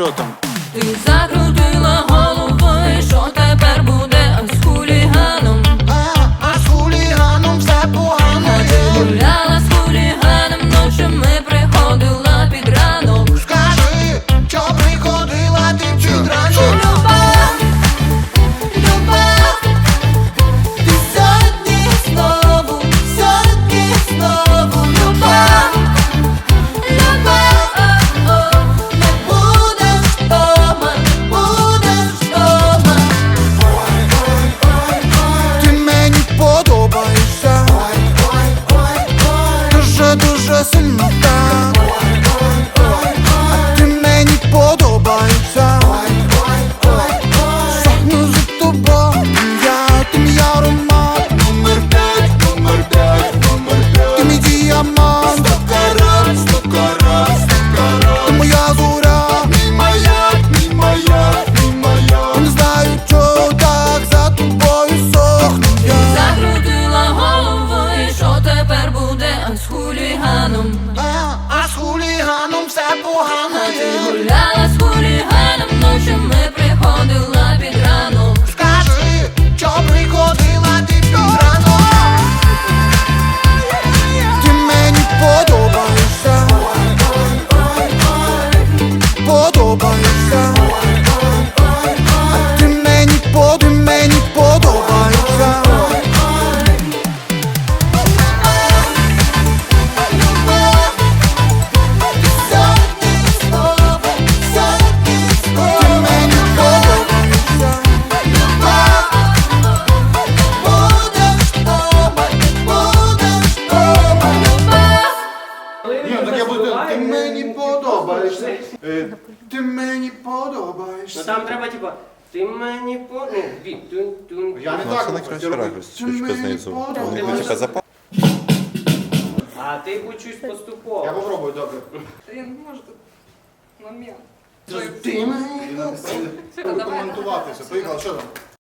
Що там? Ти закрутила голову, і що тепер буде з хуліганом? А з хуліганом все погано Ти гуляла з хуліганом, ночі ми приходила під ранок. Скажи, що приходила ти під ранок? Любов, любов, ти сьогодні знову, любов, любов, не будеш вдома, Ти мені подобаєшся дуже сильно так. Ти мені подобаєшся. Сохну за тобою, ти мій аромат номер 5. Ти мій діамант, ти моя зоря, мій маяк. Я не знаю, чого так за тобою сохну я. закрутила голову, і що тепер буде з хуліганом? А з хуліганом все погано Ти є. гуляла з хуліганом, ночі ми приходила під ранок. Скажи, що приходила ти під ранок? Ти мені подобаєшся. Ти мені подобаєшся. Ти мені подобаєшся. Ні, так я буду. Ти мені подобаєшся. Ти мені Ну подобаєшся. там треба типа ти мені по... Ну, тун. Я не Ну, так. це найкраща ракурс, чуть знизу. Вони типа запали. А ти будь поступово. Я попробую, добре. Я не можу тут момент. Ти мені. Коментуватися. Поїхали, що там?